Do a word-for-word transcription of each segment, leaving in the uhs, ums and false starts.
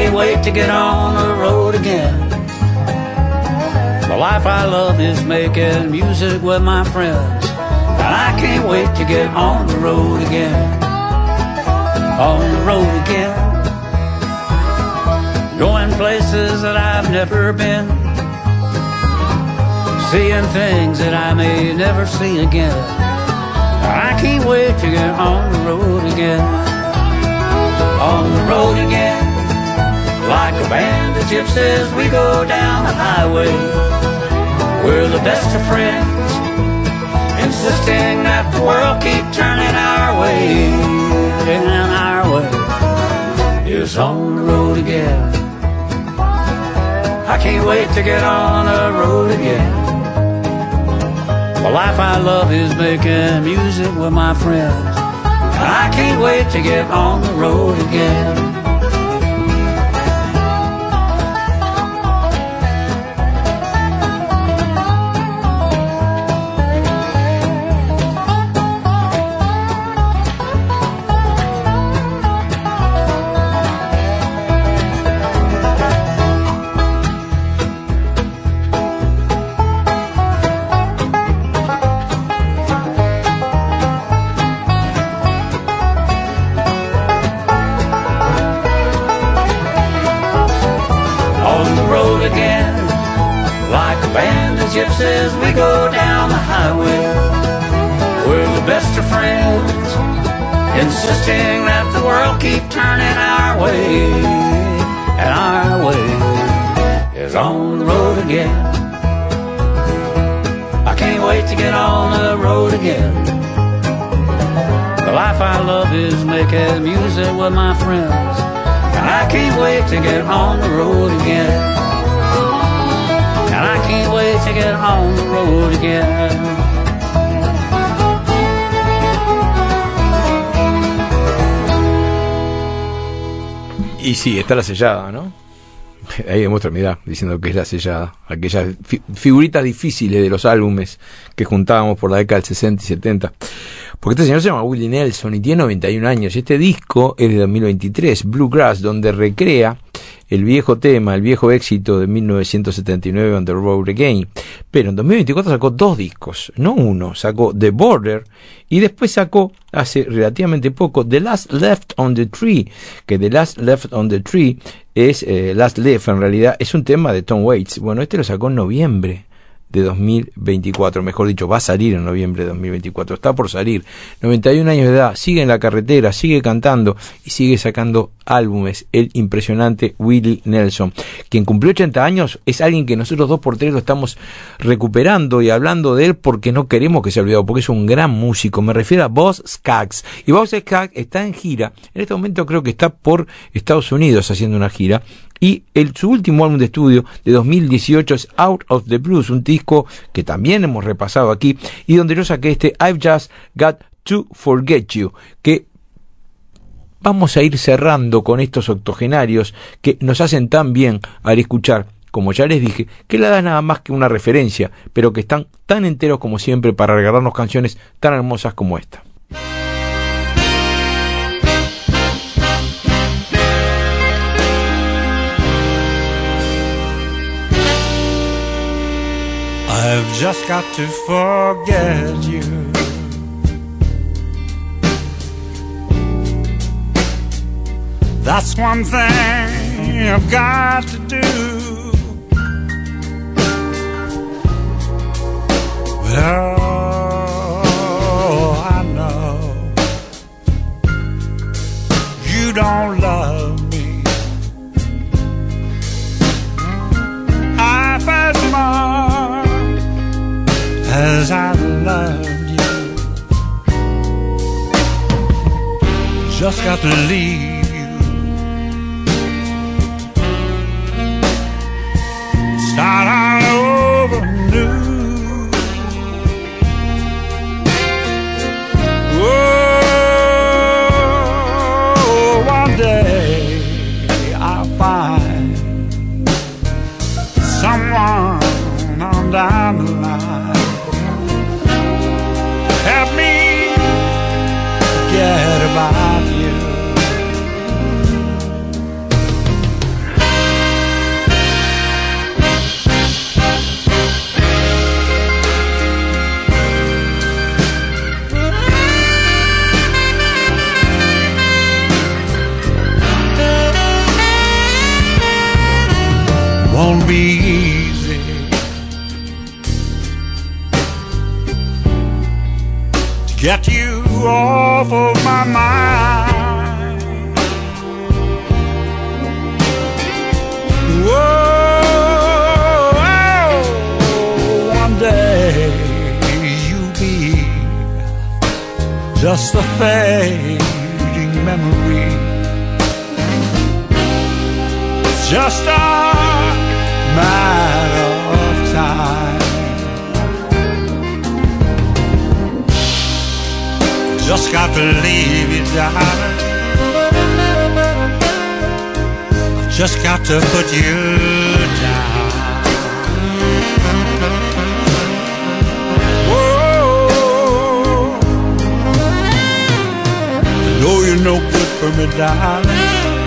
can't wait to get on the road again. The life I love is making music with my friends, and I can't wait to get on the road again. On the road again. Going places that I've never been, seeing things that I may never see again. I can't wait to get on the road again. On the road again. Like a band of gypsies we go down the highway. We're the best of friends, insisting that the world keep turning our way. And our way is on the road again. I can't wait to get on the road again. The life I love is making music with my friends, and I can't wait to get on the road again. Gypsies, we go down the highway. We're the best of friends, insisting that the world keep turning our way. And our way is on the road again. I can't wait to get on the road again. The life I love is making music with my friends, and I can't wait to get on the road again. And I can't wait to get on the road again. Y sí, está la sellada, ¿no? Ahí demuestra mi edad, diciendo que es la sellada. Aquellas fi- figuritas difíciles de los álbumes que juntábamos por la década del sesenta y setenta. Porque este señor se llama Willie Nelson y tiene noventa y un años. Y este disco es de dos mil veintitrés, Bluegrass, donde recrea el viejo tema, el viejo éxito de mil novecientos setenta y nueve, On the Road Again. Pero en dos mil veinticuatro sacó dos discos, no uno. Sacó The Border y después sacó, hace relativamente poco, The Last Left on the Tree. Que The Last Left on the Tree es, eh, Last Left en realidad, es un tema de Tom Waits. Bueno, este lo sacó en noviembre de dos mil veinticuatro, mejor dicho, va a salir en noviembre de dos mil veinticuatro, está por salir, noventa y un años de edad, sigue en la carretera, sigue cantando y sigue sacando álbumes, el impresionante Willie Nelson, quien cumplió ochenta años, es alguien que nosotros dos por tres lo estamos recuperando y hablando de él porque no queremos que se olvide, porque es un gran músico, me refiero a Boz Scaggs, y Boz Scaggs está en gira, en este momento creo que está por Estados Unidos haciendo una gira, y el, su último álbum de estudio de dos mil dieciocho es Out of the Blues, un disco que también hemos repasado aquí y donde yo saqué este I've Just Got to Forget You, que vamos a ir cerrando con estos octogenarios que nos hacen tan bien al escuchar, como ya les dije, que la da nada más que una referencia, pero que están tan enteros como siempre para regalarnos canciones tan hermosas como esta. I've just got to forget you. That's one thing I've got to do. But oh, I know you don't love me. Half as much as I loved you. Just got to leave you. Start all over new. Oh, one day I'll find someone on down the line. Help me forget about you. get you off of my mind. Whoa, one day you'll be just a fading memory. It's just a matter of time. Just got to leave you, darling. I've just got to put you down. Whoa, I know you're no good for me, darling.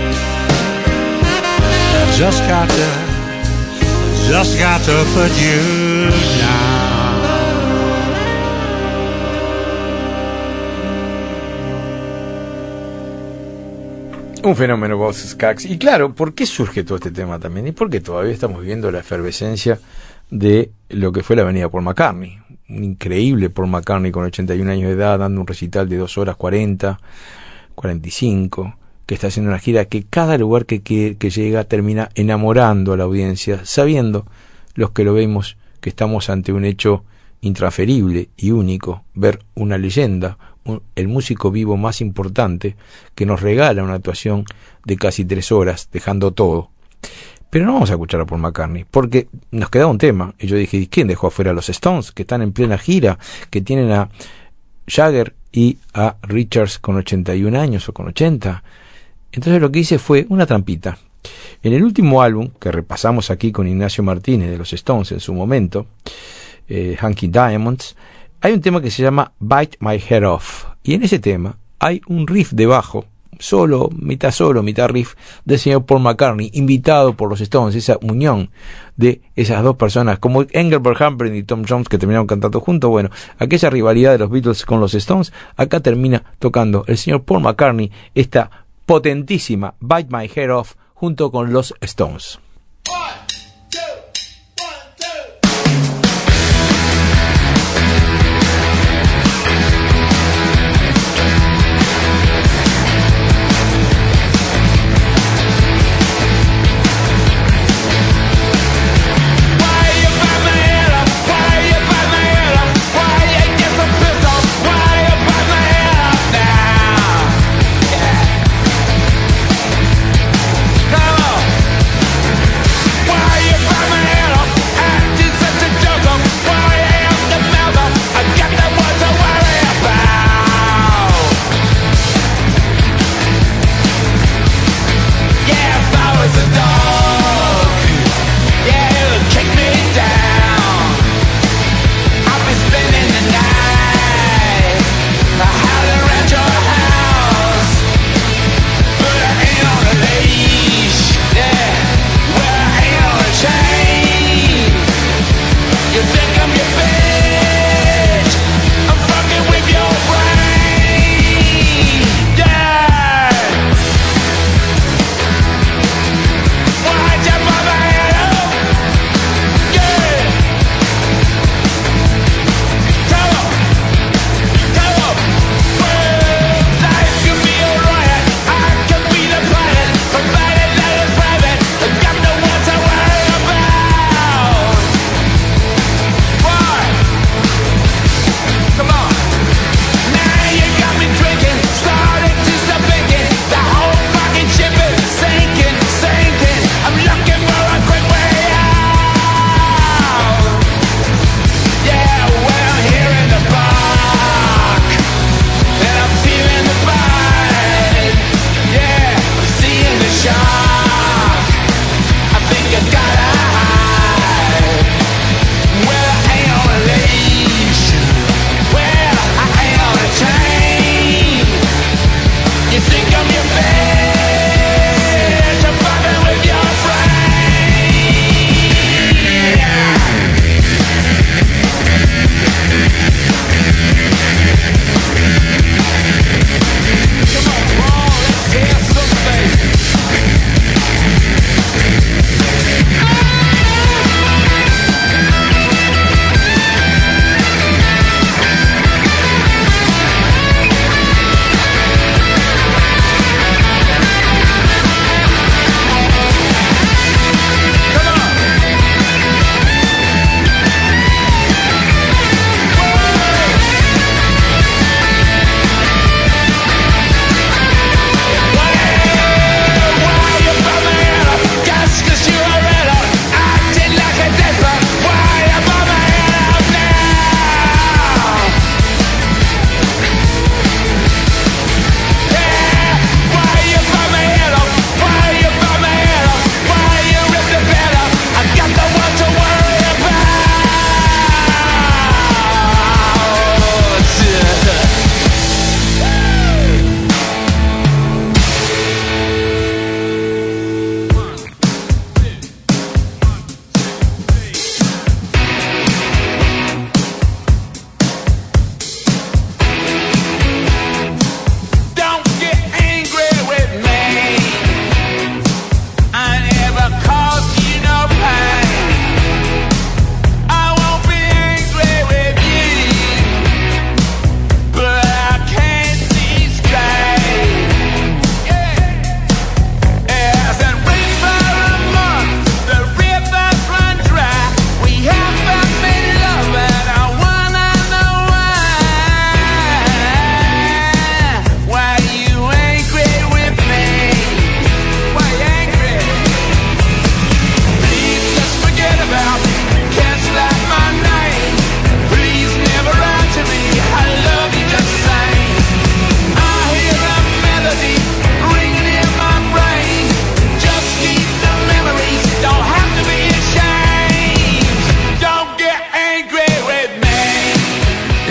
I've just got to, just got to put you down. Un fenómeno, Boz Scaggs. Y claro, ¿por qué surge todo este tema también? Y porque todavía estamos viviendo la efervescencia de lo que fue la venida Paul McCartney. Un increíble Paul McCartney con ochenta y un años de edad, dando un recital de dos horas cuarenta, cuarenta y cinco, que está haciendo una gira que cada lugar que, que, que llega termina enamorando a la audiencia, sabiendo los que lo vemos que estamos ante un hecho intransferible y único, ver una leyenda, un, el músico vivo más importante, que nos regala una actuación de casi tres horas, dejando todo. Pero no vamos a escuchar a Paul McCartney, porque nos quedaba un tema, y yo dije, ¿quién dejó afuera a los Stones, que están en plena gira, que tienen a Jagger y a Richards con ochenta y un años o con ochenta? Entonces lo que hice fue una trampita. En el último álbum, que repasamos aquí con Ignacio Martínez de los Stones en su momento, eh, Hunky Diamonds, hay un tema que se llama Bite My Head Off, y en ese tema hay un riff de bajo, solo, mitad solo, mitad riff, del señor Paul McCartney, invitado por los Stones, esa unión de esas dos personas, como Engelbert Humperdinck y Tom Jones, que terminaron cantando juntos. Bueno, aquella rivalidad de los Beatles con los Stones, acá termina tocando el señor Paul McCartney esta potentísima Bite My Head Off junto con los Stones. Come on!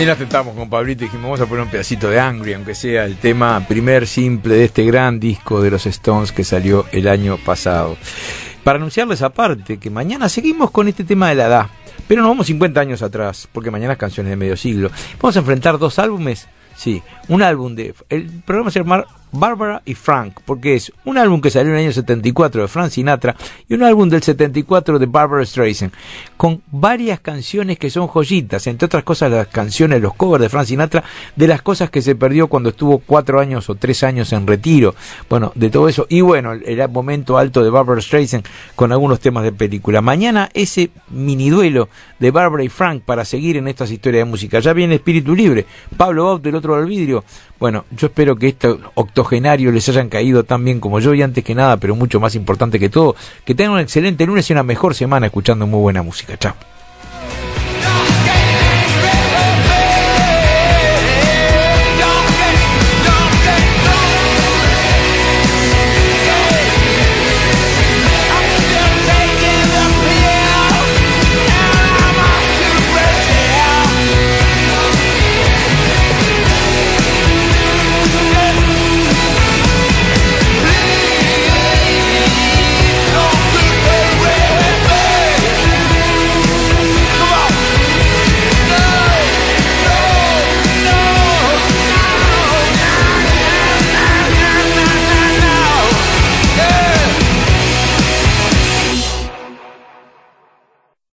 nos tentamos con Pablito y dijimos, vamos a poner un pedacito de Angry, aunque sea el tema primer simple de este gran disco de los Stones que salió el año pasado. Para anunciarles aparte que mañana seguimos con este tema de la edad, pero nos vamos cincuenta años atrás, porque mañana es Canciones de Medio Siglo. Vamos a enfrentar dos álbumes, sí, un álbum de... El programa se llama Barbara y Frank, porque es un álbum que salió en el año setenta y cuatro de Frank Sinatra y un álbum del setenta y cuatro de Barbara Streisand, con varias canciones que son joyitas, entre otras cosas las canciones, los covers de Frank Sinatra, de las cosas que se perdió cuando estuvo cuatro años o tres años en retiro, bueno, de todo eso, y bueno, el momento alto de Barbara Streisand con algunos temas de película. Mañana ese mini duelo de Barbara y Frank para seguir en estas historias de música. Ya viene Espíritu Libre, Pablo Baut del otro del vidrio. Bueno, yo espero que estos octogenarios les hayan caído tan bien como yo, y antes que nada, pero mucho más importante que todo, que tengan un excelente lunes y una mejor semana escuchando muy buena música. Chao.